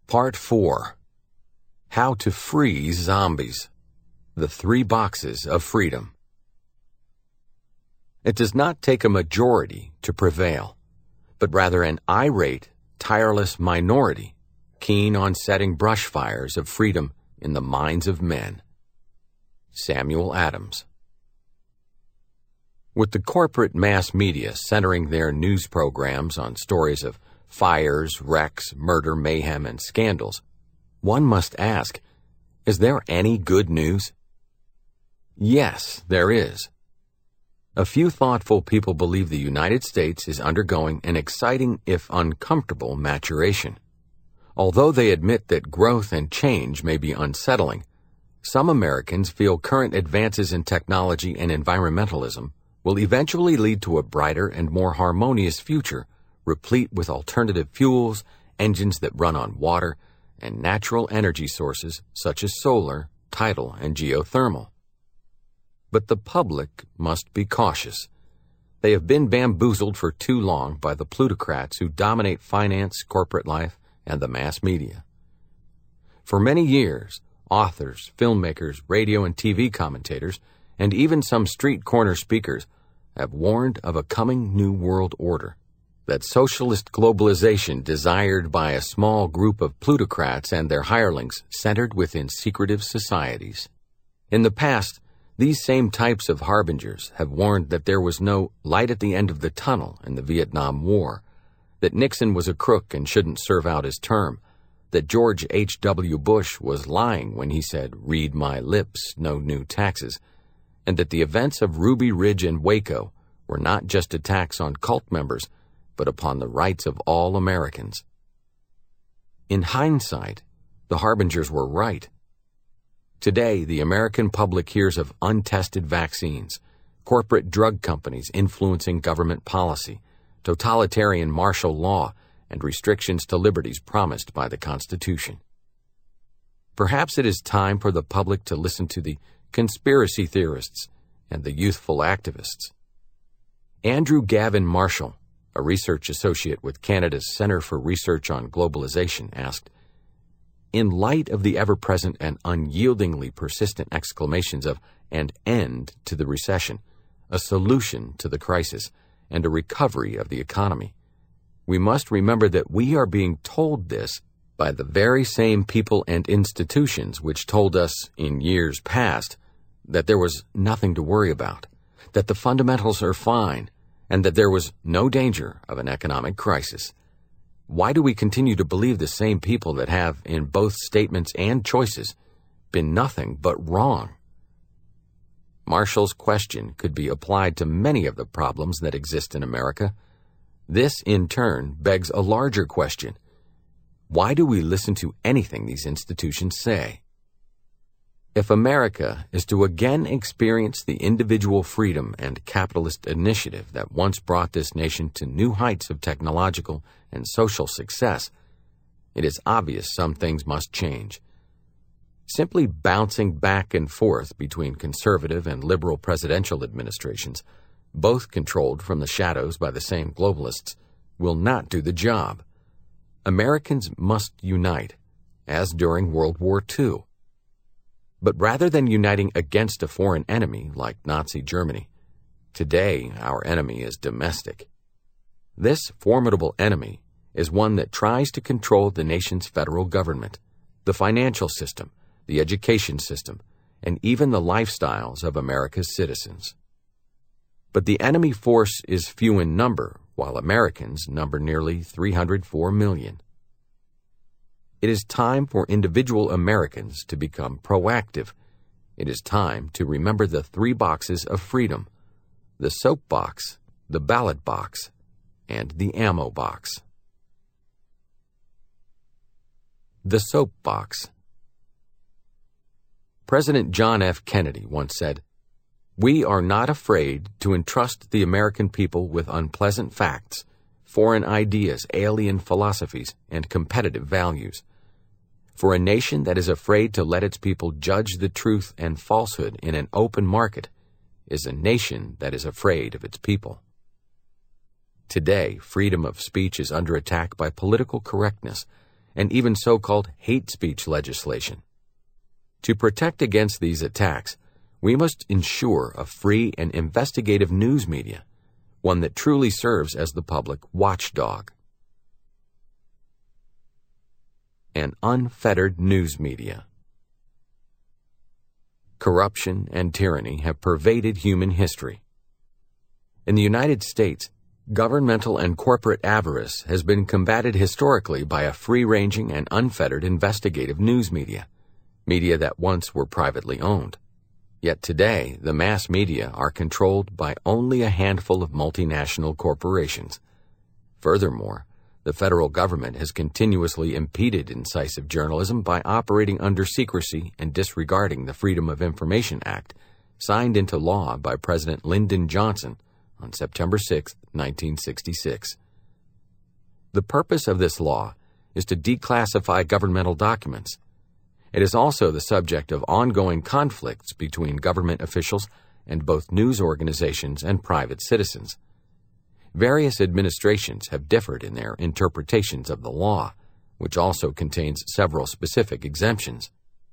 Part 4. How to Free Zombies. The 3 Boxes of Freedom. It does not take a majority to prevail, but rather an irate, tireless minority, keen on setting brush fires of freedom in the minds of men. Samuel Adams. With the corporate mass media centering their news programs on stories of fires, wrecks, murder, mayhem, and scandals, one must ask, is there any good news? Yes, there is. A few thoughtful people believe the United States is undergoing an exciting, if uncomfortable, maturation. Although they admit that growth and change may be unsettling, some Americans feel current advances in technology and environmentalism will eventually lead to a brighter and more harmonious future, replete with alternative fuels, engines that run on water, and natural energy sources such as solar, tidal, and geothermal. But the public must be cautious. They have been bamboozled for too long by the plutocrats who dominate finance, corporate life, and the mass media. For many years, authors, filmmakers, radio and TV commentators, and even some street corner speakers have warned of a coming new world order, that socialist globalization desired by a small group of plutocrats and their hirelings centered within secretive societies. In the past, these same types of harbingers have warned that there was no light at the end of the tunnel in the Vietnam War, that Nixon was a crook and shouldn't serve out his term, that George H.W. Bush was lying when he said, "Read my lips, no new taxes," and that the events of Ruby Ridge and Waco were not just attacks on cult members, but upon the rights of all Americans. In hindsight, the harbingers were right. Today, the American public hears of untested vaccines, corporate drug companies influencing government policy, totalitarian martial law, and restrictions to liberties promised by the Constitution. Perhaps it is time for the public to listen to the conspiracy theorists and the youthful activists. Andrew Gavin Marshall, a research associate with Canada's Centre for Research on Globalization, asked, "In light of the ever-present and unyieldingly persistent exclamations of an end to the recession, a solution to the crisis, and a recovery of the economy, we must remember that we are being told this by the very same people and institutions which told us in years past that there was nothing to worry about, that the fundamentals are fine, and that there was no danger of an economic crisis. Why do we continue to believe the same people that have, in both statements and choices, been nothing but wrong?" Marshall's question could be applied to many of the problems that exist in America. This, in turn, begs a larger question. Why do we listen to anything these institutions say? If America is to again experience the individual freedom and capitalist initiative that once brought this nation to new heights of technological and social success, it is obvious some things must change. Simply bouncing back and forth between conservative and liberal presidential administrations, both controlled from the shadows by the same globalists, will not do the job. Americans must unite, as during World War II. But rather than uniting against a foreign enemy like Nazi Germany, today our enemy is domestic. This formidable enemy is one that tries to control the nation's federal government, the financial system, the education system, and even the lifestyles of America's citizens. But the enemy force is few in number, while Americans number nearly 304 million. It is time for individual Americans to become proactive. It is time to remember the 3 boxes of freedom: the soap box, the ballot box, and the ammo box. The soap box. President John F. Kennedy once said, "We are not afraid to entrust the American people with unpleasant facts, foreign ideas, alien philosophies, and competitive values. For a nation that is afraid to let its people judge the truth and falsehood in an open market is a nation that is afraid of its people." Today, freedom of speech is under attack by political correctness, and even so-called hate speech legislation. To protect against these attacks, we must ensure a free and investigative news media, one that truly serves as the public watchdog. An unfettered news media. Corruption and tyranny have pervaded human history. In the United States, governmental and corporate avarice has been combated historically by a free-ranging and unfettered investigative news media that once were privately owned. Yet today, the mass media are controlled by only a handful of multinational corporations. Furthermore, the federal government has continuously impeded incisive journalism by operating under secrecy and disregarding the Freedom of Information Act, signed into law by President Lyndon Johnson on September 6, 1966. The purpose of this law is to declassify governmental documents. It is also the subject of ongoing conflicts between government officials and both news organizations and private citizens. Various administrations have differed in their interpretations of the law, which also contains several specific exemptions.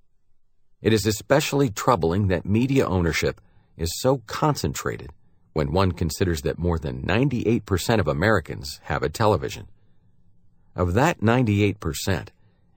It is especially troubling that media ownership is so concentrated when one considers that more than 98% of Americans have a television. Of that 98%,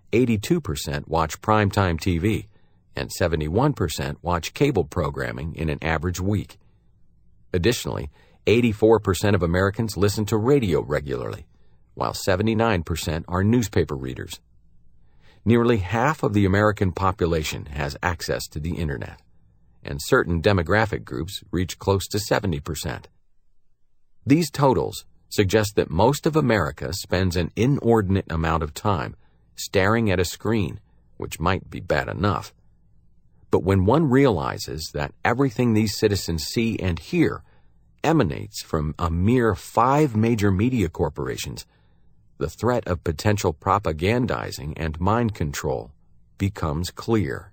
82% watch primetime TV, and 71% watch cable programming in an average week. Additionally, 84% of Americans listen to radio regularly, while 79% are newspaper readers. Nearly half of the American population has access to the Internet, and certain demographic groups reach close to 70%. These totals suggest that most of America spends an inordinate amount of time staring at a screen, which might be bad enough. But when one realizes that everything these citizens see and hear emanates from a mere 5 major media corporations, the threat of potential propagandizing and mind control becomes clear.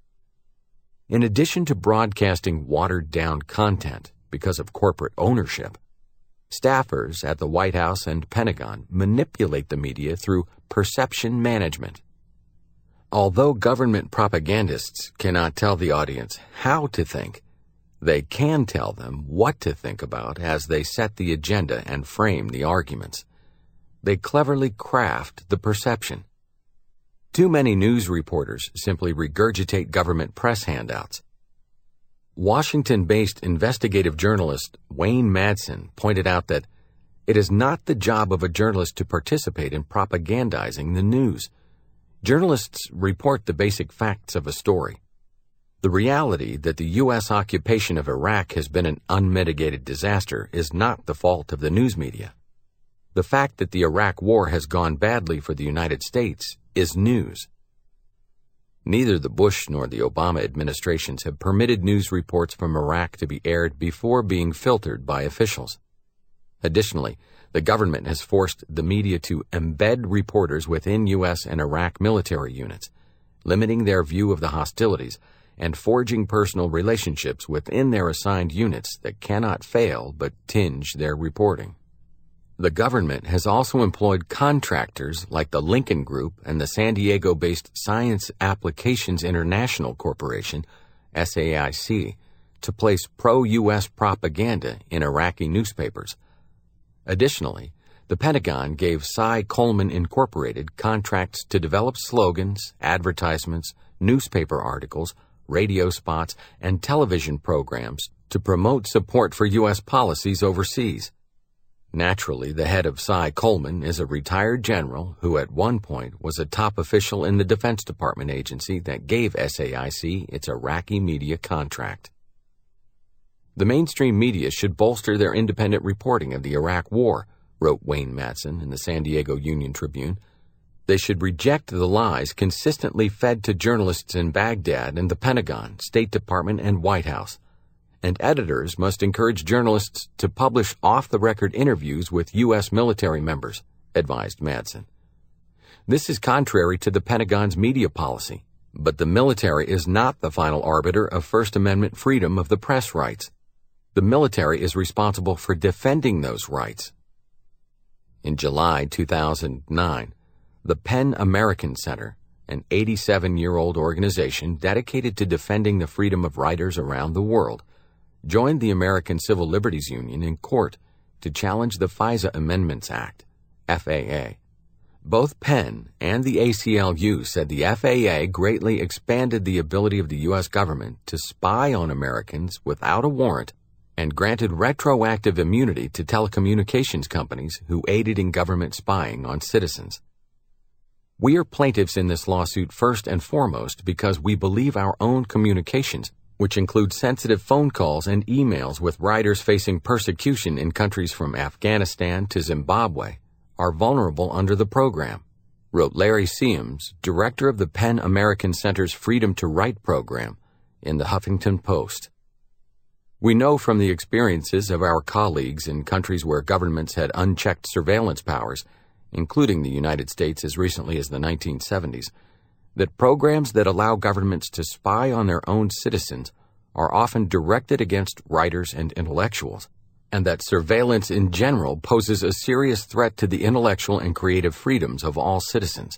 In addition to broadcasting watered-down content because of corporate ownership, staffers at the White House and Pentagon manipulate the media through perception management. Although government propagandists cannot tell the audience how to think, they can tell them what to think about as they set the agenda and frame the arguments. They cleverly craft the perception. Too many news reporters simply regurgitate government press handouts. Washington-based investigative journalist Wayne Madsen pointed out that it is not the job of a journalist to participate in propagandizing the news. Journalists report the basic facts of a story. The reality that the U.S. occupation of Iraq has been an unmitigated disaster is not the fault of the news media. The fact that the Iraq War has gone badly for the United States is news. Neither the Bush nor the Obama administrations have permitted news reports from Iraq to be aired before being filtered by officials. Additionally, the government has forced the media to embed reporters within U.S. and Iraq military units, limiting their view of the hostilities and forging personal relationships within their assigned units that cannot fail but tinge their reporting. The government has also employed contractors like the Lincoln Group and the San Diego-based Science Applications International Corporation, SAIC, to place pro-U.S. propaganda in Iraqi newspapers. Additionally, the Pentagon gave Cy Coleman Incorporated contracts to develop slogans, advertisements, newspaper articles, radio spots, and television programs to promote support for U.S. policies overseas. Naturally, the head of Cy Coleman is a retired general who at one point was a top official in the Defense Department agency that gave SAIC its Iraqi media contract. The mainstream media should bolster their independent reporting of the Iraq War, wrote Wayne Madsen in the San Diego Union Tribune. They should reject the lies consistently fed to journalists in Baghdad and the Pentagon, State Department, and White House. And editors must encourage journalists to publish off-the-record interviews with U.S. military members, advised Madsen. This is contrary to the Pentagon's media policy, but the military is not the final arbiter of First Amendment freedom of the press rights. The military is responsible for defending those rights. In July 2009, The PEN American Center, an 87-year-old organization dedicated to defending the freedom of writers around the world, joined the American Civil Liberties Union in court to challenge the FISA Amendments Act, FAA. Both PEN and the ACLU said the FAA greatly expanded the ability of the U.S. government to spy on Americans without a warrant and granted retroactive immunity to telecommunications companies who aided in government spying on citizens. We are plaintiffs in this lawsuit first and foremost because we believe our own communications, which include sensitive phone calls and emails with writers facing persecution in countries from Afghanistan to Zimbabwe, are vulnerable under the program, wrote Larry Siems, director of the PEN American Center's Freedom to Write program, in the Huffington Post. We know from the experiences of our colleagues in countries where governments had unchecked surveillance powers, including the United States as recently as the 1970s, that programs that allow governments to spy on their own citizens are often directed against writers and intellectuals, and that surveillance in general poses a serious threat to the intellectual and creative freedoms of all citizens.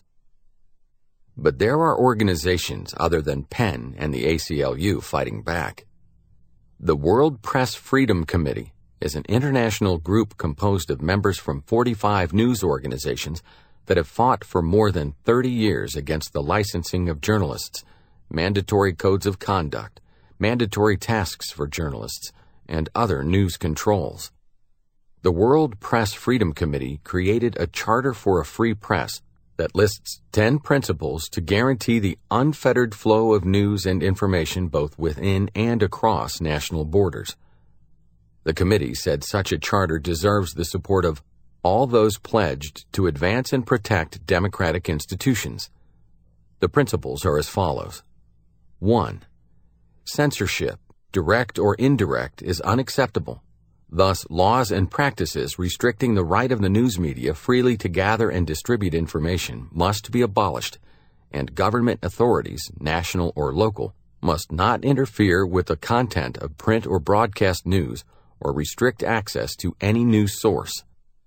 But there are organizations other than PEN and the ACLU fighting back. The World Press Freedom Committee is an international group composed of members from 45 news organizations that have fought for more than 30 years against the licensing of journalists, mandatory codes of conduct, mandatory tasks for journalists, and other news controls. The World Press Freedom Committee created a charter for a free press that lists 10 principles to guarantee the unfettered flow of news and information both within and across national borders. The committee said such a charter deserves the support of all those pledged to advance and protect democratic institutions. The principles are as follows. 1. Censorship, direct or indirect, is unacceptable. Thus, laws and practices restricting the right of the news media freely to gather and distribute information must be abolished, and government authorities, national or local, must not interfere with the content of print or broadcast news or restrict access to any news source.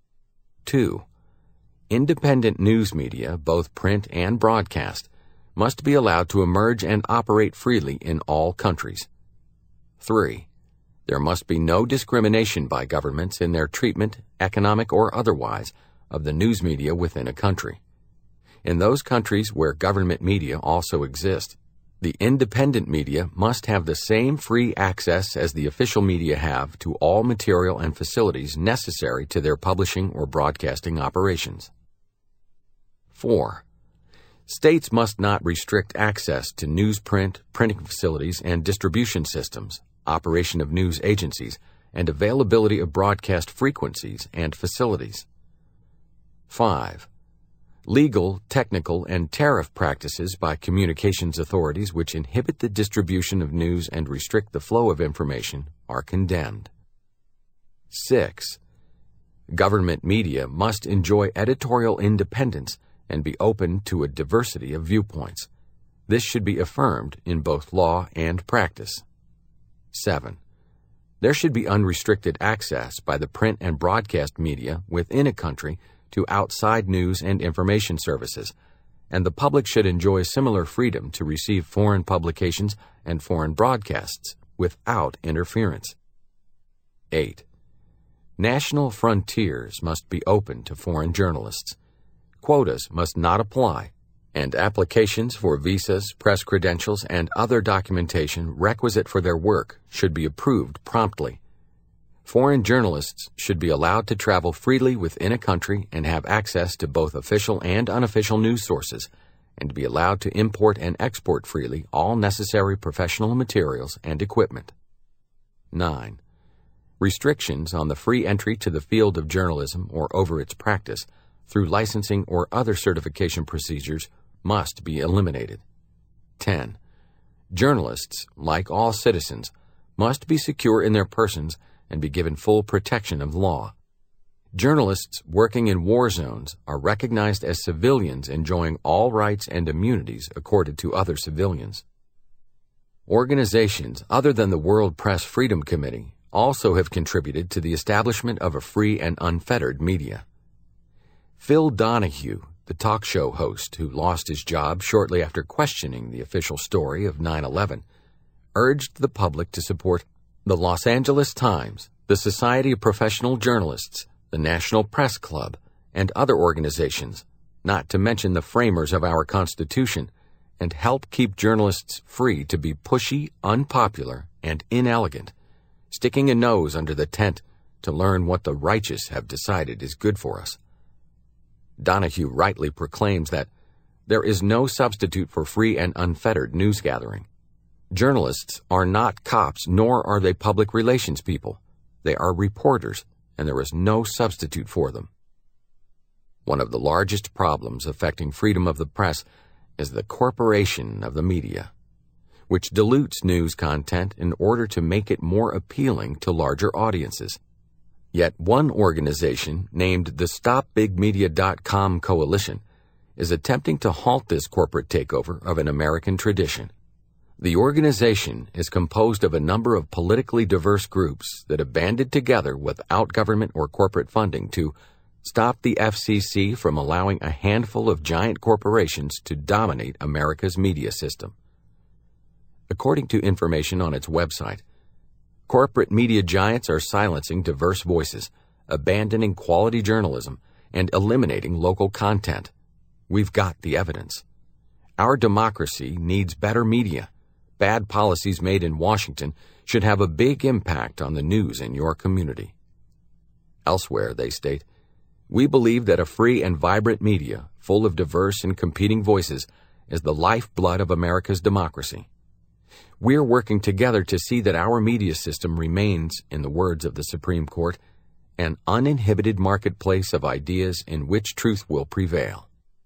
2. Independent news media, both print and broadcast, must be allowed to emerge and operate freely in all countries. 3. There must be no discrimination by governments in their treatment, economic or otherwise, of the news media within a country. In those countries where government media also exist, the independent media must have the same free access as the official media have to all material and facilities necessary to their publishing or broadcasting operations. 4. States must not restrict access to newsprint, printing facilities, and distribution systems, operation of news agencies, and availability of broadcast frequencies and facilities. 5. Legal, technical, and tariff practices by communications authorities which inhibit the distribution of news and restrict the flow of information are condemned. 6. Government media must enjoy editorial independence and be open to a diversity of viewpoints. This should be affirmed in both law and practice. 7. There should be unrestricted access by the print and broadcast media within a country to outside news and information services, and the public should enjoy similar freedom to receive foreign publications and foreign broadcasts without interference. 8. National frontiers must be open to foreign journalists. Quotas must not apply, and applications for visas, press credentials, and other documentation requisite for their work should be approved promptly. Foreign journalists should be allowed to travel freely within a country and have access to both official and unofficial news sources, and be allowed to import and export freely all necessary professional materials and equipment. 9. Restrictions on the free entry to the field of journalism or over its practice through licensing or other certification procedures must be eliminated. 10. Journalists, like all citizens, must be secure in their persons and be given full protection of law. Journalists working in war zones are recognized as civilians enjoying all rights and immunities accorded to other civilians. Organizations other than the World Press Freedom Committee also have contributed to the establishment of a free and unfettered media. Phil Donahue, the talk show host who lost his job shortly after questioning the official story of 9/11, urged the public to support the Los Angeles Times, the Society of Professional Journalists, the National Press Club, and other organizations, not to mention the framers of our Constitution, and help keep journalists free to be pushy, unpopular, and inelegant, sticking a nose under the tent to learn what the righteous have decided is good for us. Donahue rightly proclaims that there is no substitute for free and unfettered news gathering. Journalists are not cops, nor are they public relations people. They are reporters, and there is no substitute for them. One of the largest problems affecting freedom of the press is the corporation of the media, which dilutes news content in order to make it more appealing to larger audiences. Yet one organization, named the StopBigMedia.com Coalition, is attempting to halt this corporate takeover of an American tradition. The organization is composed of a number of politically diverse groups that have banded together without government or corporate funding to stop the FCC from allowing a handful of giant corporations to dominate America's media system. According to information on its website, corporate media giants are silencing diverse voices, abandoning quality journalism, and eliminating local content. We've got the evidence. Our democracy needs better media. Bad policies made in Washington should have a big impact on the news in your community. Elsewhere, they state, we believe that a free and vibrant media, full of diverse and competing voices, is the lifeblood of America's democracy. We're working together to see that our media system remains, in the words of the Supreme Court, an uninhibited marketplace of ideas in which truth will prevail.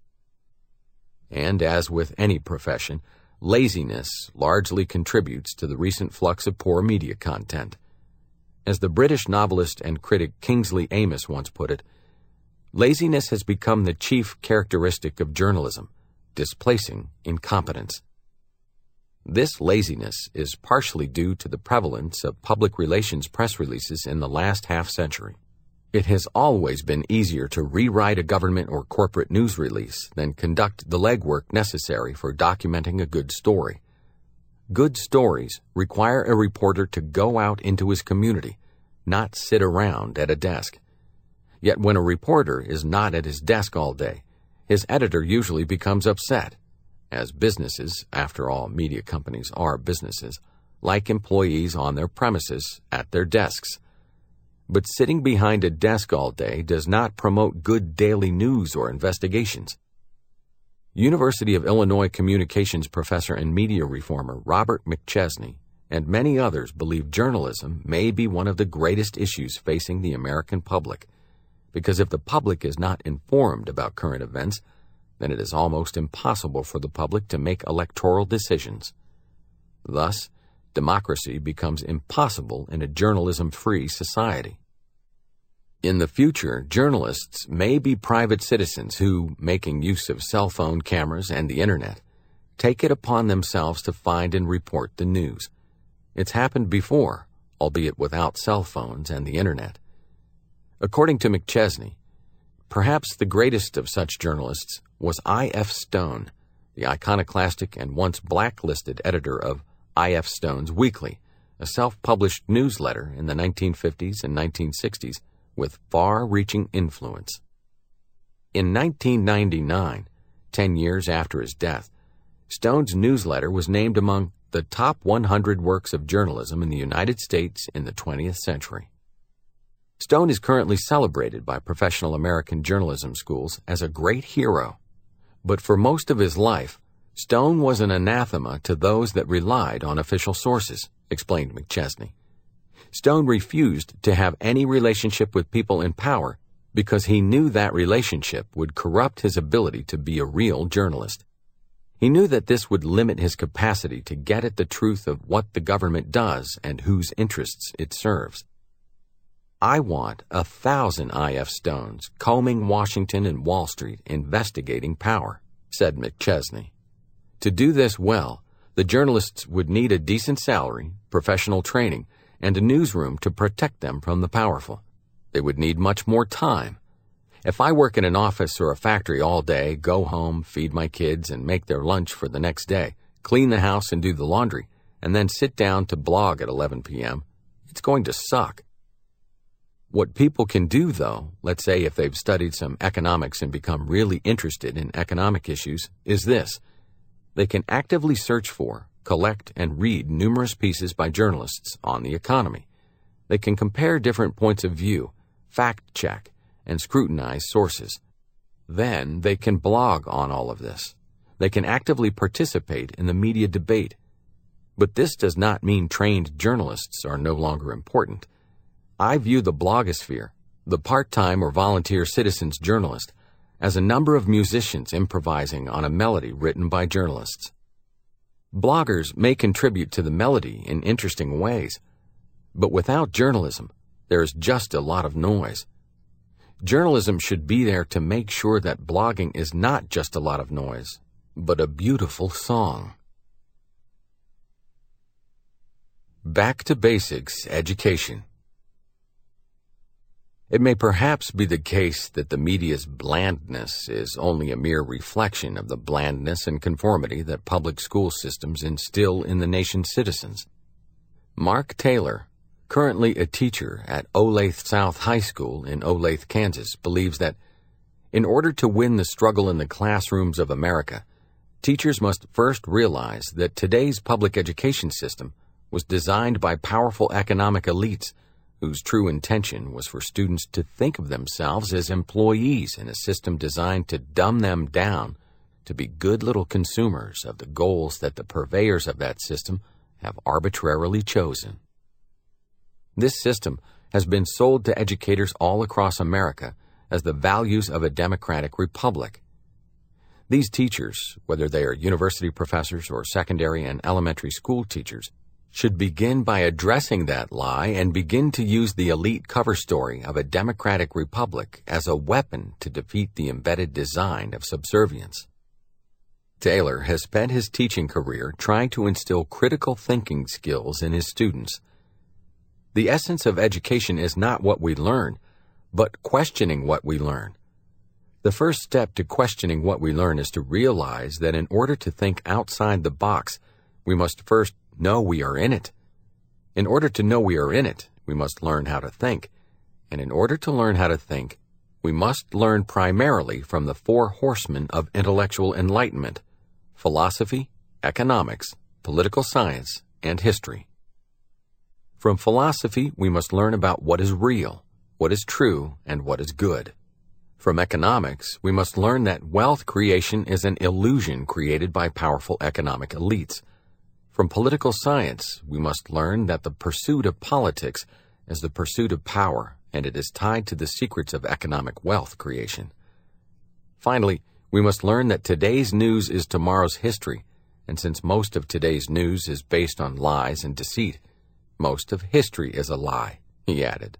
And as with any profession, laziness largely contributes to the recent flux of poor media content. As the British novelist and critic Kingsley Amis once put it, laziness has become the chief characteristic of journalism, displacing incompetence. This laziness is partially due to the prevalence of public relations press releases in the last half-century. It has always been easier to rewrite a government or corporate news release than conduct the legwork necessary for documenting a good story. Good stories require a reporter to go out into his community, not sit around at a desk. Yet when a reporter is not at his desk all day, his editor usually becomes upset, as businesses, after all, media companies are businesses, like employees on their premises at their desks. But sitting behind a desk all day does not promote good daily news or investigations. University of Illinois communications professor and media reformer Robert McChesney and many others believe journalism may be one of the greatest issues facing the American public, because if the public is not informed about current events, then it is almost impossible for the public to make electoral decisions. Thus, democracy becomes impossible in a journalism-free society. In the future, journalists may be private citizens who, making use of cell phone cameras and the internet, take it upon themselves to find and report the news. It's happened before, albeit without cell phones and the internet. According to McChesney, perhaps the greatest of such journalists was I.F. Stone, the iconoclastic and once blacklisted editor of I.F. Stone's Weekly, a self-published newsletter in the 1950s and 1960s with far-reaching influence. In 1999, 10 years after his death, Stone's newsletter was named among the top 100 works of journalism in the United States in the 20th century. Stone is currently celebrated by professional American journalism schools as a great hero, but for most of his life, Stone was an anathema to those that relied on official sources, explained McChesney. Stone refused to have any relationship with people in power because he knew that relationship would corrupt his ability to be a real journalist. He knew that this would limit his capacity to get at the truth of what the government does and whose interests it serves. I want 1,000 I.F. Stones combing Washington and Wall Street investigating power, said McChesney. To do this well, the journalists would need a decent salary, professional training, and a newsroom to protect them from the powerful. They would need much more time. If I work in an office or a factory all day, go home, feed my kids, and make their lunch for the next day, clean the house and do the laundry, and then sit down to blog at 11 p.m., it's going to suck. What people can do, though, let's say if they've studied some economics and become really interested in economic issues, is this. They can actively search for, collect, and read numerous pieces by journalists on the economy. They can compare different points of view, fact-check, and scrutinize sources. Then they can blog on all of this. They can actively participate in the media debate. But this does not mean trained journalists are no longer important. I view the blogosphere, the part-time or volunteer citizens journalist, as a number of musicians improvising on a melody written by journalists. Bloggers may contribute to the melody in interesting ways, but without journalism, there is just a lot of noise. Journalism should be there to make sure that blogging is not just a lot of noise, but a beautiful song. Back to basics education. It may perhaps be the case that the media's blandness is only a mere reflection of the blandness and conformity that public school systems instill in the nation's citizens. Mark Taylor, currently a teacher at Olathe South High School in Olathe, Kansas, believes that in order to win the struggle in the classrooms of America, teachers must first realize that today's public education system was designed by powerful economic elites whose true intention was for students to think of themselves as employees in a system designed to dumb them down to be good little consumers of the goals that the purveyors of that system have arbitrarily chosen. This system has been sold to educators all across America as the values of a democratic republic. These teachers, whether they are university professors or secondary and elementary school teachers, should begin by addressing that lie and begin to use the elite cover story of a democratic republic as a weapon to defeat the embedded design of subservience. Taylor has spent his teaching career trying to instill critical thinking skills in his students. The essence of education is not what we learn, but questioning what we learn. The first step to questioning what we learn is to realize that in order to think outside the box, we must first know we are in it. In order to know we are in it, we must learn how to think. And in order to learn how to think, we must learn primarily from the four horsemen of intellectual enlightenment: philosophy, economics, political science, and history. From philosophy, we must learn about what is real, what is true, and what is good. From economics, we must learn that wealth creation is an illusion created by powerful economic elites. From political science, we must learn that the pursuit of politics is the pursuit of power, and it is tied to the secrets of economic wealth creation. Finally, we must learn that today's news is tomorrow's history, and since most of today's news is based on lies and deceit, most of history is a lie, he added.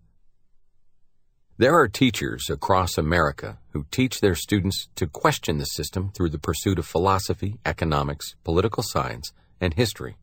There are teachers across America who teach their students to question the system through the pursuit of philosophy, economics, political science, and history.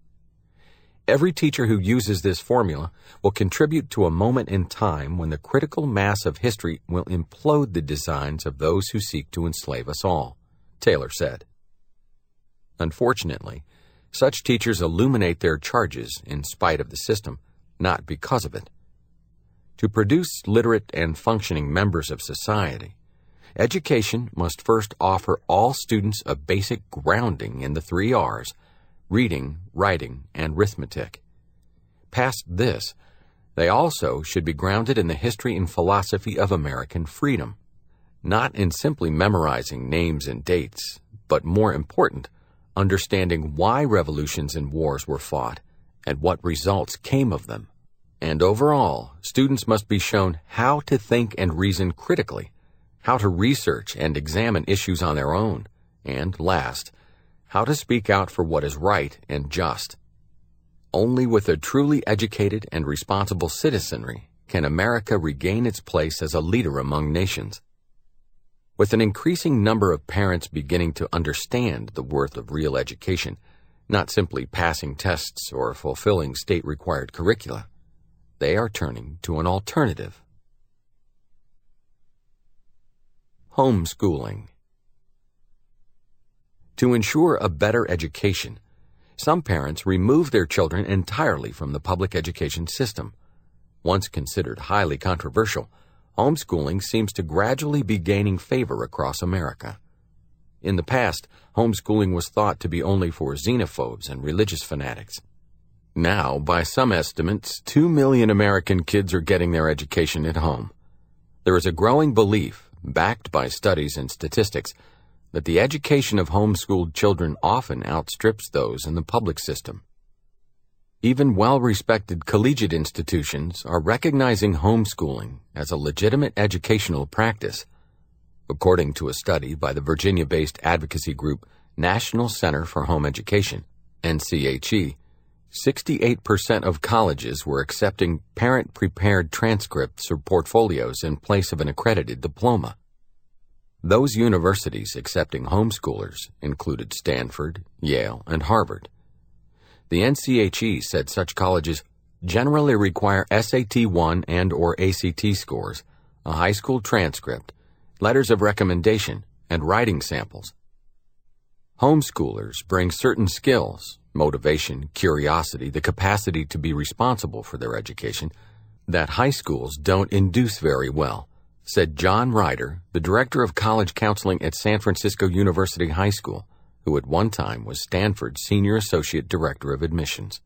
Every teacher who uses this formula will contribute to a moment in time when the critical mass of history will implode the designs of those who seek to enslave us all, Taylor said. Unfortunately, such teachers illuminate their charges in spite of the system, not because of it. To produce literate and functioning members of society, education must first offer all students a basic grounding in the 3 R's: reading, writing, and arithmetic. Past this, they also should be grounded in the history and philosophy of American freedom, not in simply memorizing names and dates, but more important, understanding why revolutions and wars were fought and what results came of them. And overall, students must be shown how to think and reason critically, how to research and examine issues on their own, and last, how to speak out for what is right and just. Only with a truly educated and responsible citizenry can America regain its place as a leader among nations. With an increasing number of parents beginning to understand the worth of real education, not simply passing tests or fulfilling state-required curricula, they are turning to an alternative. Homeschooling. To ensure a better education, some parents remove their children entirely from the public education system. Once considered highly controversial, homeschooling seems to gradually be gaining favor across America. In the past, homeschooling was thought to be only for xenophobes and religious fanatics. Now, by some estimates, 2 million American kids are getting their education at home. There is a growing belief, backed by studies and statistics, that the education of homeschooled children often outstrips those in the public system. Even well-respected collegiate institutions are recognizing homeschooling as a legitimate educational practice. According to a study by the Virginia-based advocacy group National Center for Home Education, NCHE, 68% of colleges were accepting parent-prepared transcripts or portfolios in place of an accredited diploma. Those universities accepting homeschoolers included Stanford, Yale, and Harvard. The NCHE said such colleges generally require SAT 1 and/or ACT scores, a high school transcript, letters of recommendation, and writing samples. Homeschoolers bring certain skills, motivation, curiosity, the capacity to be responsible for their education, that high schools don't induce very well, said John Ryder, the director of college counseling at San Francisco University High School, who at one time was Stanford's senior associate director of admissions.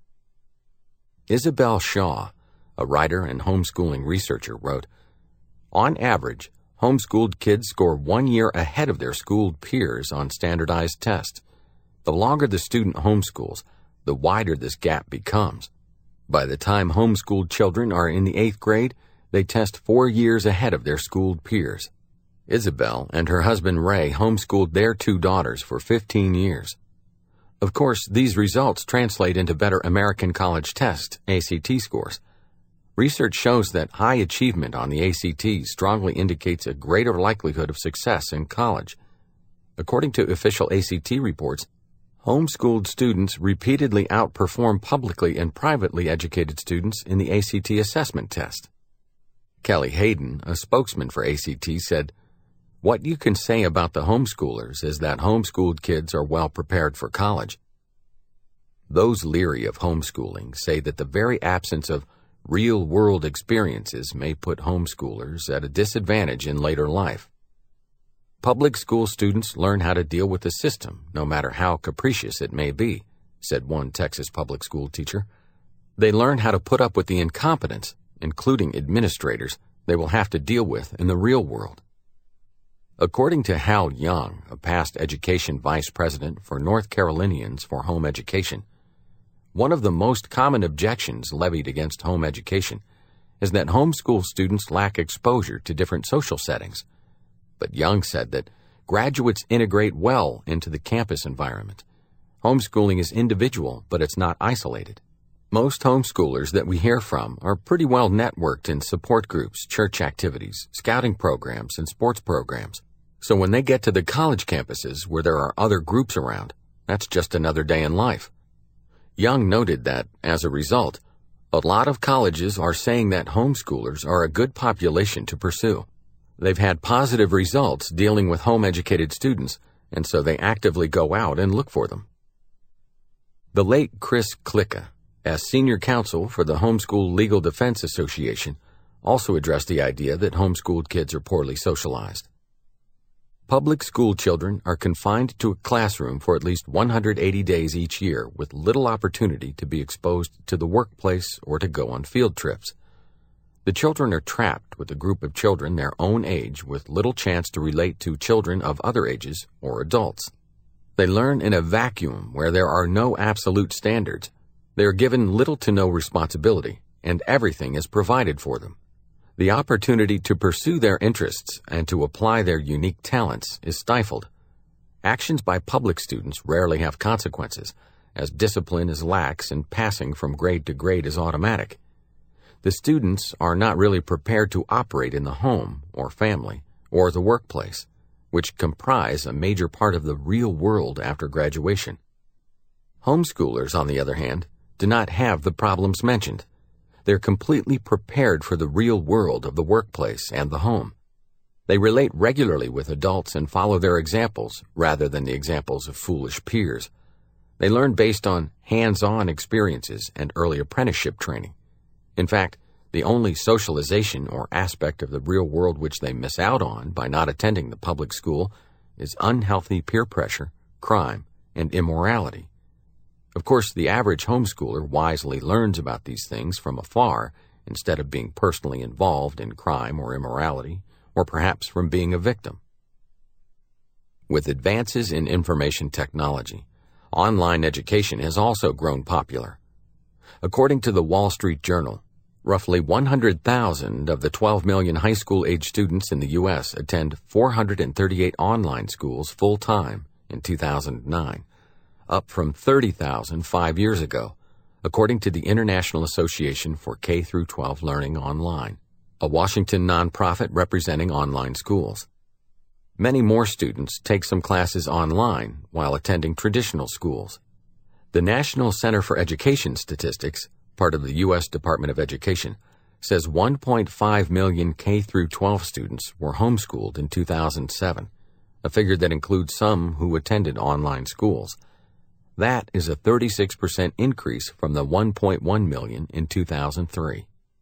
Isabel Shaw, a writer and homeschooling researcher, wrote, "On average, homeschooled kids score 1 year ahead of their schooled peers on standardized tests. The longer the student homeschools, the wider this gap becomes. By the time homeschooled children are in the 8th grade, they test 4 years ahead of their schooled peers." Isabel and her husband Ray homeschooled their 2 daughters for 15 years. Of course, these results translate into better American College Test, ACT scores. Research shows that high achievement on the ACT strongly indicates a greater likelihood of success in college. According to official ACT reports, homeschooled students repeatedly outperform publicly and privately educated students in the ACT assessment test. Kelly Hayden, a spokesman for ACT, said, "What you can say about the homeschoolers is that homeschooled kids are well prepared for college." Those leery of homeschooling say that the very absence of real-world experiences may put homeschoolers at a disadvantage in later life. "Public school students learn how to deal with the system, no matter how capricious it may be," said one Texas public school teacher. "They learn how to put up with the incompetence, including administrators, they will have to deal with in the real world." According to Hal Young, a past education vice president for North Carolinians for Home Education, one of the most common objections levied against home education is that homeschool students lack exposure to different social settings. But Young said that graduates integrate well into the campus environment. Homeschooling is individual, but it's not isolated. Most homeschoolers that we hear from are pretty well networked in support groups, church activities, scouting programs, and sports programs. So when they get to the college campuses where there are other groups around, that's just another day in life. Young noted that, as a result, a lot of colleges are saying that homeschoolers are a good population to pursue. They've had positive results dealing with home-educated students, and so they actively go out and look for them. The late Chris Klicka, as senior counsel for the Homeschool Legal Defense Association, also addressed the idea that homeschooled kids are poorly socialized. Public school children are confined to a classroom for at least 180 days each year with little opportunity to be exposed to the workplace or to go on field trips. The children are trapped with a group of children their own age with little chance to relate to children of other ages or adults. They learn in a vacuum where there are no absolute standards. They are given little to no responsibility, and everything is provided for them. The opportunity to pursue their interests and to apply their unique talents is stifled. Actions by public students rarely have consequences, as discipline is lax and passing from grade to grade is automatic. The students are not really prepared to operate in the home or family or the workplace, which comprise a major part of the real world after graduation. Homeschoolers, on the other hand, do not have the problems mentioned. They're completely prepared for the real world of the workplace and the home. They relate regularly with adults and follow their examples rather than the examples of foolish peers. They learn based on hands-on experiences and early apprenticeship training. In fact, the only socialization or aspect of the real world which they miss out on by not attending the public school is unhealthy peer pressure, crime, and immorality. Of course, the average homeschooler wisely learns about these things from afar instead of being personally involved in crime or immorality, or perhaps from being a victim. With advances in information technology, online education has also grown popular. According to the Wall Street Journal, roughly 100,000 of the 12 million high school-age students in the U.S. attend 438 online schools full-time in 2009, up from 30,000 5 years ago, according to the International Association for K-12 Learning Online, a Washington nonprofit representing online schools. Many more students take some classes online while attending traditional schools. The National Center for Education Statistics, part of the U.S. Department of Education, says 1.5 million K-12 students were homeschooled in 2007, a figure that includes some who attended online schools. That is a 36% increase from the 1.1 million in 2003.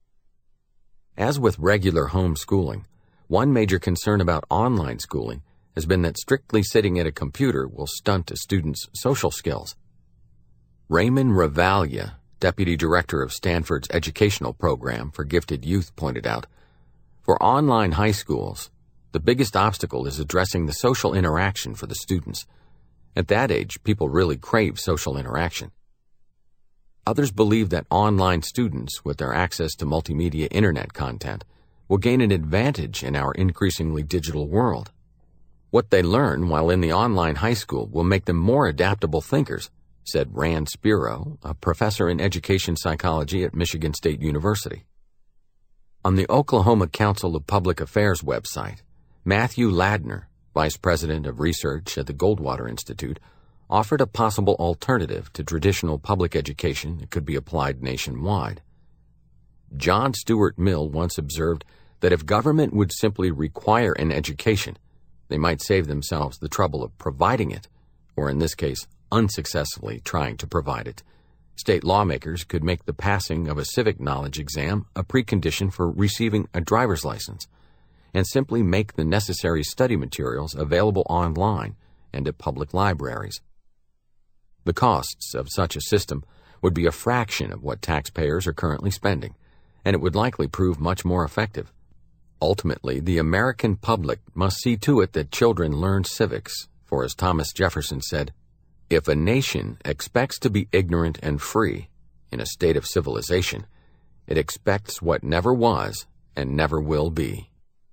As with regular homeschooling, one major concern about online schooling has been that strictly sitting at a computer will stunt a student's social skills. Raymond Ravalia, Deputy Director of Stanford's Educational Program for Gifted Youth, pointed out, for online high schools, the biggest obstacle is addressing the social interaction for the students. At that age, people really crave social interaction. Others believe that online students, with their access to multimedia internet content, will gain an advantage in our increasingly digital world. What they learn while in the online high school will make them more adaptable thinkers, said Rand Spiro, a professor in education psychology at Michigan State University. On the Oklahoma Council of Public Affairs website, Matthew Ladner, Vice President of Research at the Goldwater Institute, offered a possible alternative to traditional public education that could be applied nationwide. John Stuart Mill once observed that if government would simply require an education, they might save themselves the trouble of providing it, or in this case, unsuccessfully trying to provide it. State lawmakers could make the passing of a civic knowledge exam a precondition for receiving a driver's license, and simply make the necessary study materials available online and at public libraries. The costs of such a system would be a fraction of what taxpayers are currently spending, and it would likely prove much more effective. Ultimately, the American public must see to it that children learn civics, for as Thomas Jefferson said, if a nation expects to be ignorant and free in a state of civilization, it expects what never was and never will be.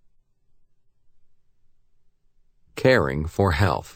Caring for health.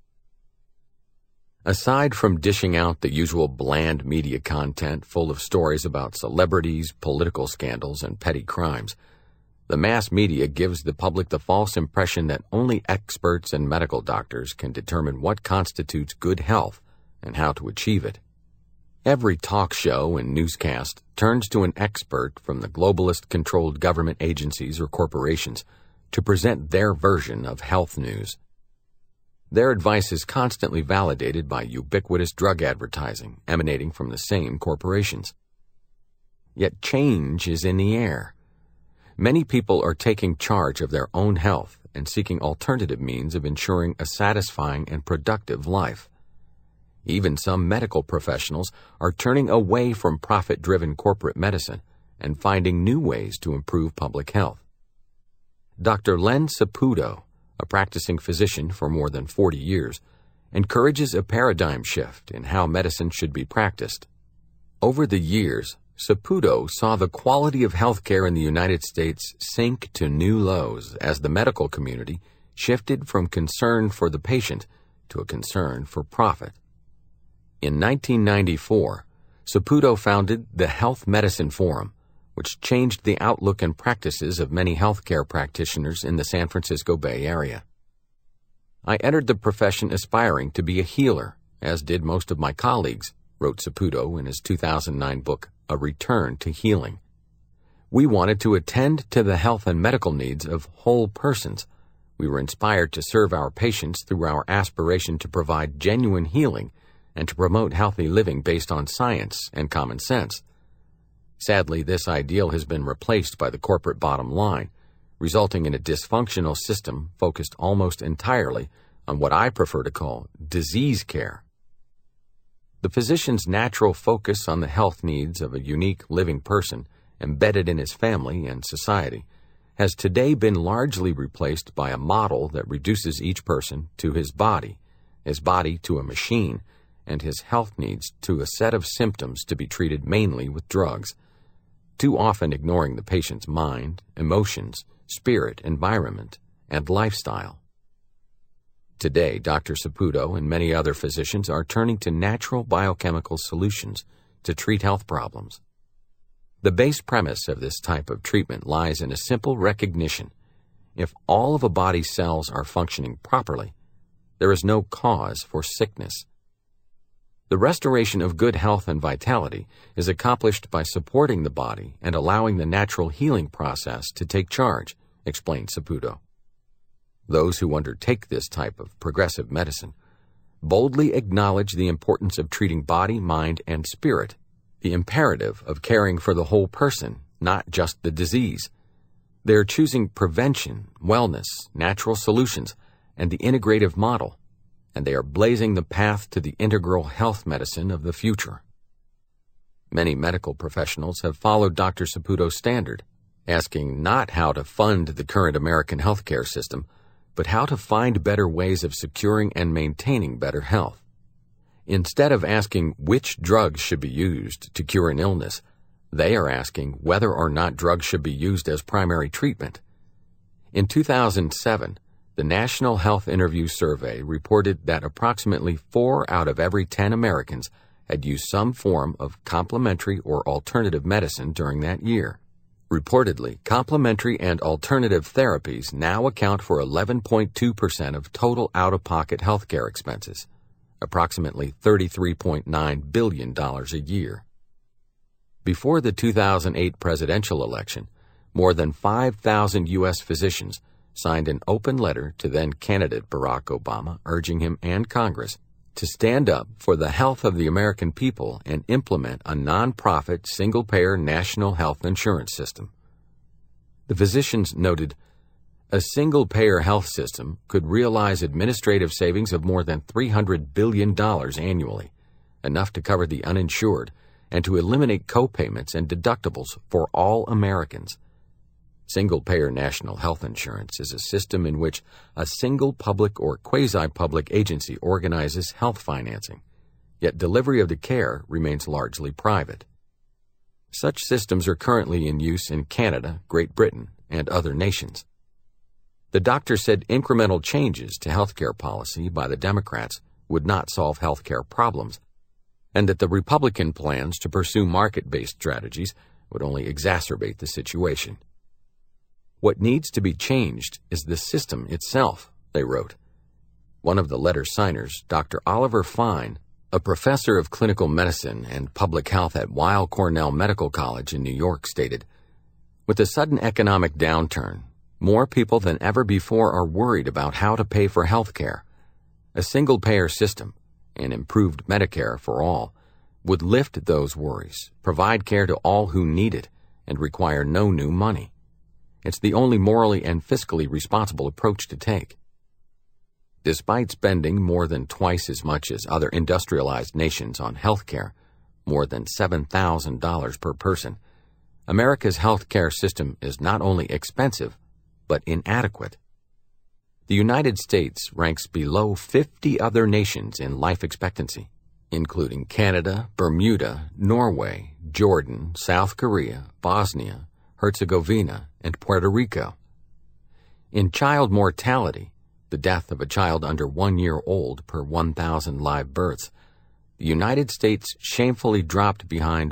Aside from dishing out the usual bland media content full of stories about celebrities, political scandals, and petty crimes, the mass media gives the public the false impression that only experts and medical doctors can determine what constitutes good health and how to achieve it. Every talk show and newscast turns to an expert from the globalist-controlled government agencies or corporations to present their version of health news. Their advice is constantly validated by ubiquitous drug advertising emanating from the same corporations. Yet change is in the air. Many people are taking charge of their own health and seeking alternative means of ensuring a satisfying and productive life. Even some medical professionals are turning away from profit-driven corporate medicine and finding new ways to improve public health. Dr. Len Saputo, a practicing physician for more than 40 years, encourages a paradigm shift in how medicine should be practiced. Over the years, Saputo saw the quality of healthcare in the United States sink to new lows as the medical community shifted from concern for the patient to a concern for profit. In 1994, Saputo founded the Health Medicine Forum, which changed the outlook and practices of many healthcare practitioners in the San Francisco Bay Area. I entered the profession aspiring to be a healer, as did most of my colleagues, wrote Saputo in his 2009 book, A Return to Healing. We wanted to attend to the health and medical needs of whole persons. We were inspired to serve our patients through our aspiration to provide genuine healing and to promote healthy living based on science and common sense. Sadly, this ideal has been replaced by the corporate bottom line, resulting in a dysfunctional system focused almost entirely on what I prefer to call disease care. The physician's natural focus on the health needs of a unique living person embedded in his family and society has today been largely replaced by a model that reduces each person to his body to a machine, and his health needs to a set of symptoms to be treated mainly with drugs, too often ignoring the patient's mind, emotions, spirit, environment, and lifestyle. Today, Dr. Saputo and many other physicians are turning to natural biochemical solutions to treat health problems. The base premise of this type of treatment lies in a simple recognition: if all of a body's cells are functioning properly, there is no cause for sickness. The restoration of good health and vitality is accomplished by supporting the body and allowing the natural healing process to take charge, explained Saputo. Those who undertake this type of progressive medicine boldly acknowledge the importance of treating body, mind, and spirit, the imperative of caring for the whole person, not just the disease. They are choosing prevention, wellness, natural solutions, and the integrative model, and they are blazing the path to the integral health medicine of the future. Many medical professionals have followed Dr. Saputo's standard, asking not how to fund the current American healthcare system, but how to find better ways of securing and maintaining better health. Instead of asking which drugs should be used to cure an illness, they are asking whether or not drugs should be used as primary treatment. In 2007, the National Health Interview Survey reported that approximately 4 out of every 10 Americans had used some form of complementary or alternative medicine during that year. Reportedly, complementary and alternative therapies now account for 11.2% of total out-of-pocket healthcare expenses, approximately $33.9 billion a year. Before the 2008 presidential election, more than 5,000 U.S. physicians signed an open letter to then-candidate Barack Obama urging him and Congress to stand up for the health of the American people and implement a non-profit, single-payer national health insurance system. The physicians noted, a single-payer health system could realize administrative savings of more than $300 billion annually, enough to cover the uninsured and to eliminate co-payments and deductibles for all Americans. Single-payer national health insurance is a system in which a single public or quasi-public agency organizes health financing, yet delivery of the care remains largely private. Such systems are currently in use in Canada, Great Britain, and other nations. The doctor said incremental changes to healthcare policy by the Democrats would not solve healthcare problems, and that the Republican plans to pursue market-based strategies would only exacerbate the situation. What needs to be changed is the system itself, they wrote. One of the letter signers, Dr. Oliver Fine, a professor of clinical medicine and public health at Weill Cornell Medical College in New York, stated, with a sudden economic downturn, more people than ever before are worried about how to pay for health care. A single-payer system, and improved Medicare for all, would lift those worries, provide care to all who need it, and require no new money. It's the only morally and fiscally responsible approach to take. Despite spending more than twice as much as other industrialized nations on health care, more than $7,000 per person, America's health care system is not only expensive, but inadequate. The United States ranks below 50 other nations in life expectancy, including Canada, Bermuda, Norway, Jordan, South Korea, Bosnia, Herzegovina, and Puerto Rico. In child mortality, the death of a child under 1 year old per 1,000 live births, the United States shamefully dropped behind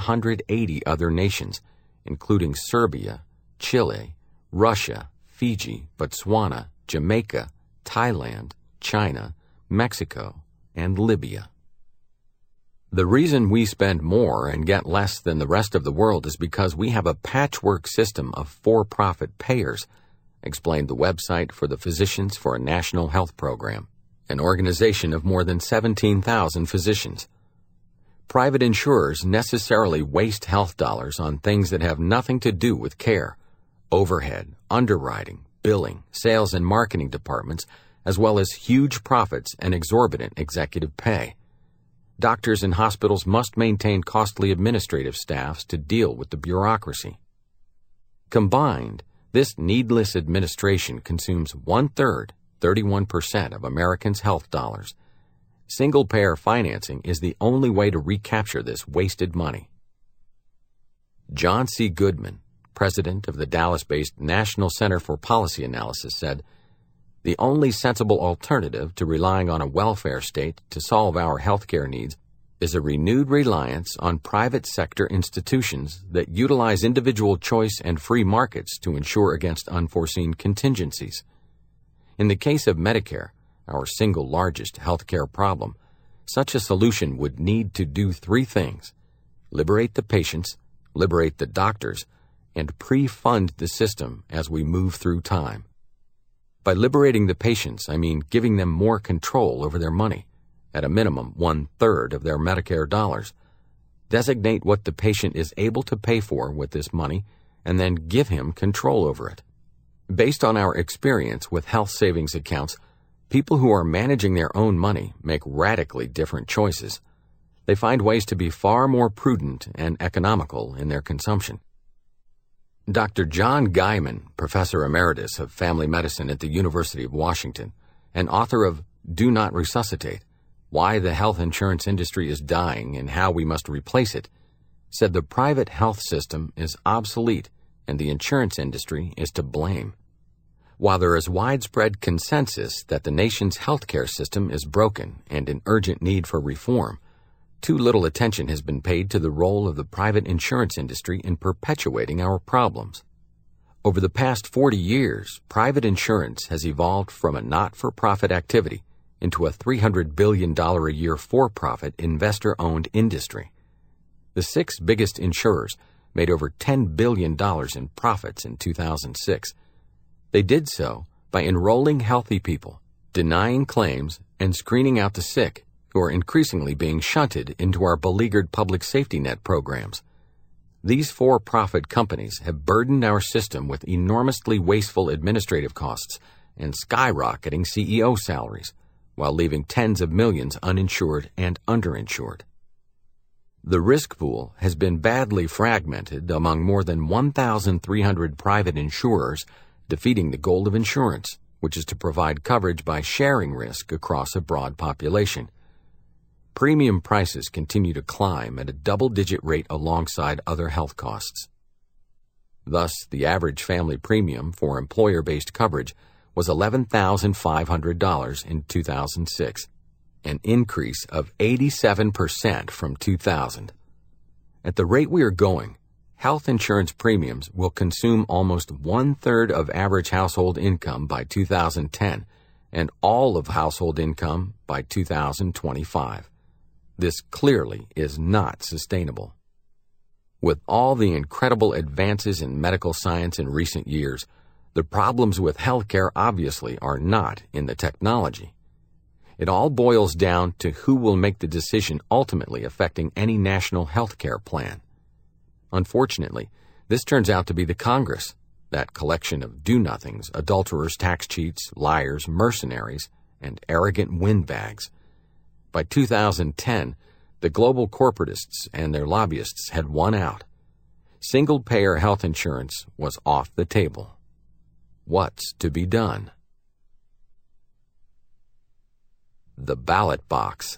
180 other nations, including Serbia, Chile, Russia, Fiji, Botswana, Jamaica, Thailand, China, Mexico, and Libya. The reason we spend more and get less than the rest of the world is because we have a patchwork system of for-profit payers, explained the website for the Physicians for a National Health Program, an organization of more than 17,000 physicians. Private insurers necessarily waste health dollars on things that have nothing to do with care: overhead, underwriting, billing, sales and marketing departments, as well as huge profits and exorbitant executive pay. Doctors and hospitals must maintain costly administrative staffs to deal with the bureaucracy. Combined, this needless administration consumes 1/3, 31% of Americans' health dollars. Single-payer financing is the only way to recapture this wasted money. John C. Goodman, president of the Dallas-based National Center for Policy Analysis, said, "The only sensible alternative to relying on a welfare state to solve our healthcare needs is a renewed reliance on private sector institutions that utilize individual choice and free markets to insure against unforeseen contingencies. In the case of Medicare, our single largest healthcare problem, such a solution would need to do three things: liberate the patients, liberate the doctors, and pre-fund the system as we move through time. By liberating the patients, I mean giving them more control over their money, at a minimum 1/3 of their Medicare dollars. Designate what the patient is able to pay for with this money, and then give him control over it. Based on our experience with health savings accounts, people who are managing their own money make radically different choices. They find ways to be far more prudent and economical in their consumption." Dr. John Guyman, Professor Emeritus of Family Medicine at the University of Washington, and author of Do Not Resuscitate: Why the Health Insurance Industry is Dying and How We Must Replace It, said the private health system is obsolete and the insurance industry is to blame. While there is widespread consensus that the nation's healthcare system is broken and in urgent need for reform, too little attention has been paid to the role of the private insurance industry in perpetuating our problems. Over the past 40 years, private insurance has evolved from a not-for-profit activity into a $300 billion a year for-profit investor-owned industry. The six biggest insurers made over $10 billion in profits in 2006. They did so by enrolling healthy people, denying claims, and screening out the sick, who are increasingly being shunted into our beleaguered public safety net programs. These for-profit companies have burdened our system with enormously wasteful administrative costs and skyrocketing CEO salaries, while leaving tens of millions uninsured and underinsured. The risk pool has been badly fragmented among more than 1,300 private insurers, defeating the goal of insurance, which is to provide coverage by sharing risk across a broad population. Premium prices continue to climb at a double-digit rate alongside other health costs. Thus, the average family premium for employer-based coverage was $11,500 in 2006, an increase of 87% from 2000. At the rate we are going, health insurance premiums will consume almost 1/3 of average household income by 2010 and all of household income by 2025. This clearly is not sustainable. With all the incredible advances in medical science in recent years, the problems with healthcare obviously are not in the technology. It all boils down to who will make the decision ultimately affecting any national healthcare plan. Unfortunately, this turns out to be the Congress, that collection of do-nothings, adulterers, tax cheats, liars, mercenaries, and arrogant windbags. By 2010, the global corporatists and their lobbyists had won out. Single-payer health insurance was off the table. What's to be done? The ballot box.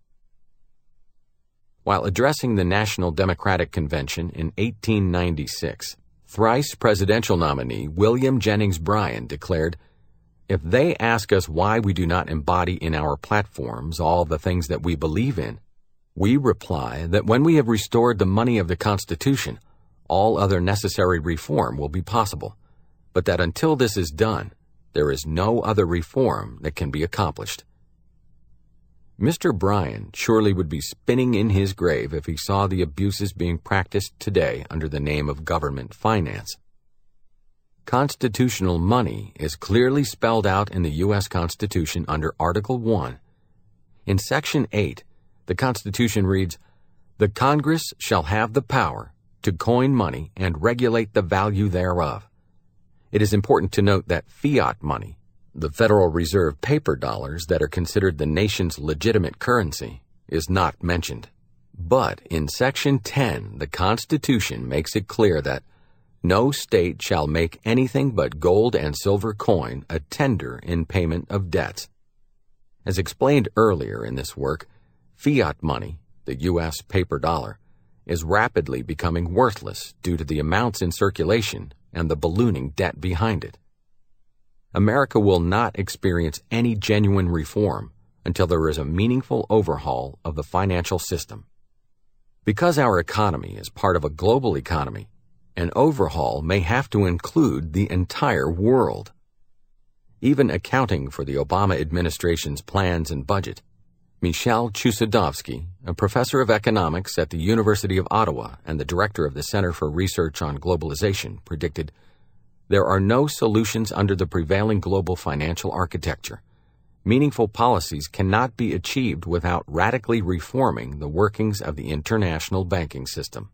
While addressing the National Democratic Convention in 1896, thrice presidential nominee William Jennings Bryan declared, "If they ask us why we do not embody in our platforms all the things that we believe in, we reply that when we have restored the money of the Constitution, all other necessary reform will be possible, but that until this is done, there is no other reform that can be accomplished." Mr. Bryan surely would be spinning in his grave if he saw the abuses being practiced today under the name of government finance. Constitutional money is clearly spelled out in the U.S. Constitution under Article 1. In Section 8, the Constitution reads, "The Congress shall have the power to coin money and regulate the value thereof." It is important to note that fiat money, the Federal Reserve paper dollars that are considered the nation's legitimate currency, is not mentioned. But in Section 10, the Constitution makes it clear that no state shall make anything but gold and silver coin a tender in payment of debts. As explained earlier in this work, fiat money, the U.S. paper dollar, is rapidly becoming worthless due to the amounts in circulation and the ballooning debt behind it. America will not experience any genuine reform until there is a meaningful overhaul of the financial system. Because our economy is part of a global economy, an overhaul may have to include the entire world. Even accounting for the Obama administration's plans and budget, Michel Chousudovsky, a professor of economics at the University of Ottawa and the director of the Center for Research on Globalization, predicted, "There are no solutions under the prevailing global financial architecture. Meaningful policies cannot be achieved without radically reforming the workings of the international banking system."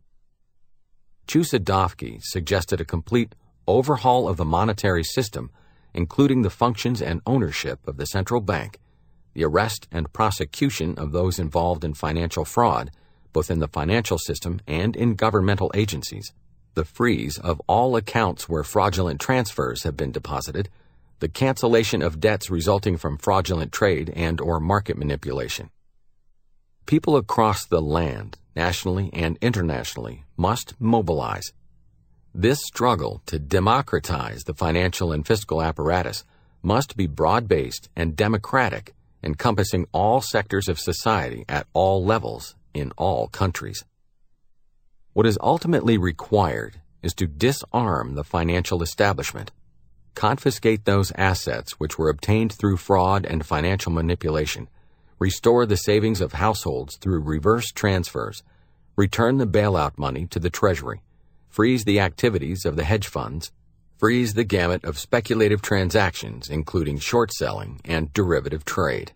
Chousudovsky suggested a complete overhaul of the monetary system, including the functions and ownership of the central bank, the arrest and prosecution of those involved in financial fraud, both in the financial system and in governmental agencies, the freeze of all accounts where fraudulent transfers have been deposited, the cancellation of debts resulting from fraudulent trade and or market manipulation. People across the land, nationally and internationally, must mobilize. This struggle to democratize the financial and fiscal apparatus must be broad-based and democratic, encompassing all sectors of society at all levels in all countries. What is ultimately required is to disarm the financial establishment, confiscate those assets which were obtained through fraud and financial manipulation, restore the savings of households through reverse transfers, return the bailout money to the Treasury, freeze the activities of the hedge funds, freeze the gamut of speculative transactions, including short selling and derivative trade.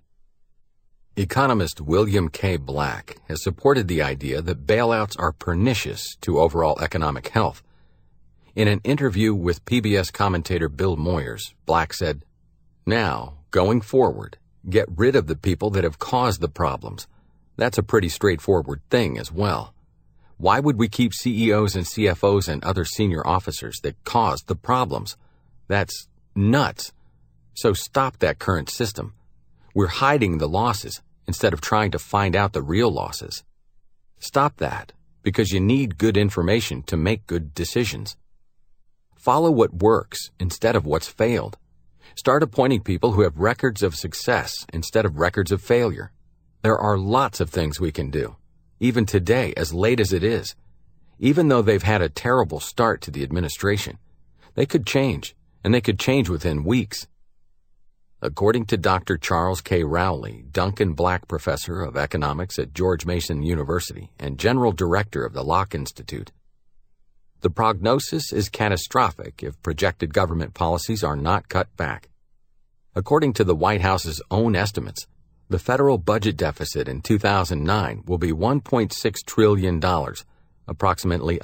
Economist William K. Black has supported the idea that bailouts are pernicious to overall economic health. In an interview with PBS commentator Bill Moyers, Black said, "Now, going forward, get rid of the people that have caused the problems. That's a pretty straightforward thing as well. Why would we keep CEOs and CFOs and other senior officers that caused the problems? That's nuts. So stop that current system. We're hiding the losses instead of trying to find out the real losses. Stop that, because you need good information to make good decisions. Follow what works instead of what's failed. Start appointing people who have records of success instead of records of failure. There are lots of things we can do, even today, as late as it is. Even though they've had a terrible start to the administration, they could change, and they could change within weeks." According to Dr. Charles K. Rowley, Duncan Black Professor of Economics at George Mason University and General Director of the Locke Institute, the prognosis is catastrophic if projected government policies are not cut back. According to the White House's own estimates, the federal budget deficit in 2009 will be $1.6 trillion, approximately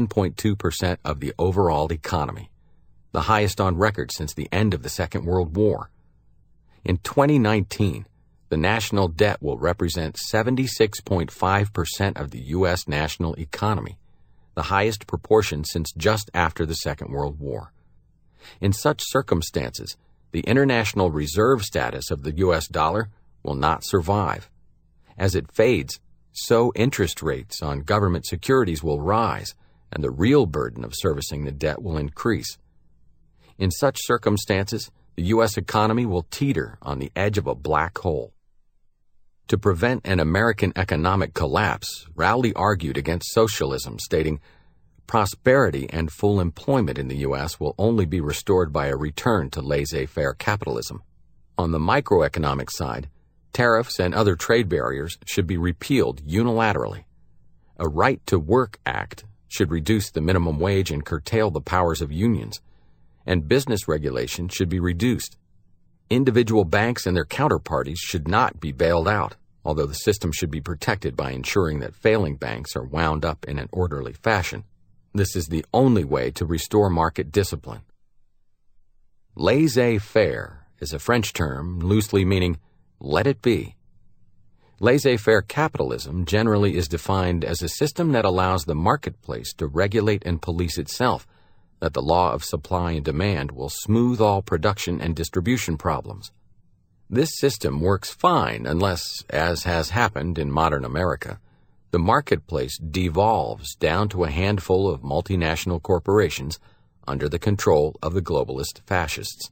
11.2% of the overall economy, the highest on record since the end of the Second World War. In 2019, the national debt will represent 76.5% of the U.S. national economy, the highest proportion since just after the Second World War. In such circumstances, the international reserve status of the U.S. dollar will not survive. As it fades, so interest rates on government securities will rise, and the real burden of servicing the debt will increase. In such circumstances, the U.S. economy will teeter on the edge of a black hole. To prevent an American economic collapse, Rowley argued against socialism, stating, "Prosperity and full employment in the U.S. will only be restored by a return to laissez-faire capitalism. On the microeconomic side, Tariffs and other trade barriers should be repealed unilaterally. A Right to Work Act should reduce the minimum wage and curtail the powers of unions, and business regulation should be reduced. Individual banks and their counterparties should not be bailed out, although the system should be protected by ensuring that failing banks are wound up in an orderly fashion. This is the only way to restore market discipline. Laissez-faire is a French term loosely meaning let it be. Laissez-faire capitalism generally is defined as a system that allows the marketplace to regulate and police itself, that the law of supply and demand will smooth all production and distribution problems. This system works fine unless, as has happened in modern America, the marketplace devolves down to a handful of multinational corporations under the control of the globalist fascists.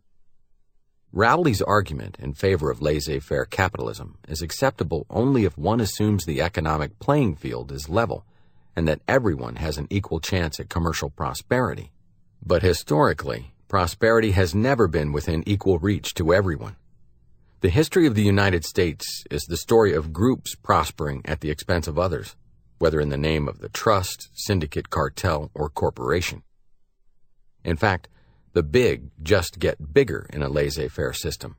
Rowley's argument in favor of laissez-faire capitalism is acceptable only if one assumes the economic playing field is level and that everyone has an equal chance at commercial prosperity. But historically, prosperity has never been within equal reach to everyone. The history of the United States is the story of groups prospering at the expense of others, whether in the name of the trust, syndicate, cartel, or corporation. In fact, the big just get bigger in a laissez-faire system.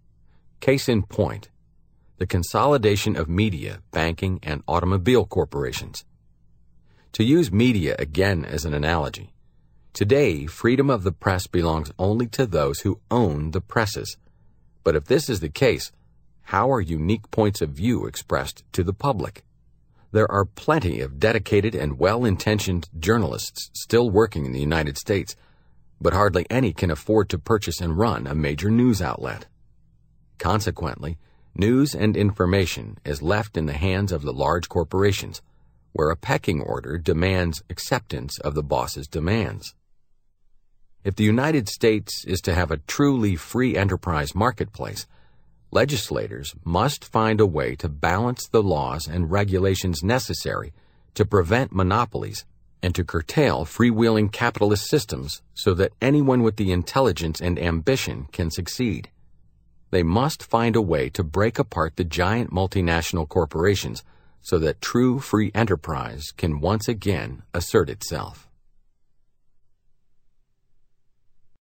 Case in point, the consolidation of media, banking, and automobile corporations. To use media again as an analogy, today freedom of the press belongs only to those who own the presses. But if this is the case, how are unique points of view expressed to the public? There are plenty of dedicated and well-intentioned journalists still working in the United States, but hardly any can afford to purchase and run a major news outlet. Consequently, news and information is left in the hands of the large corporations, where a pecking order demands acceptance of the boss's demands. If the United States is to have a truly free enterprise marketplace, legislators must find a way to balance the laws and regulations necessary to prevent monopolies and to curtail freewheeling capitalist systems so that anyone with the intelligence and ambition can succeed. They must find a way to break apart the giant multinational corporations so that true free enterprise can once again assert itself.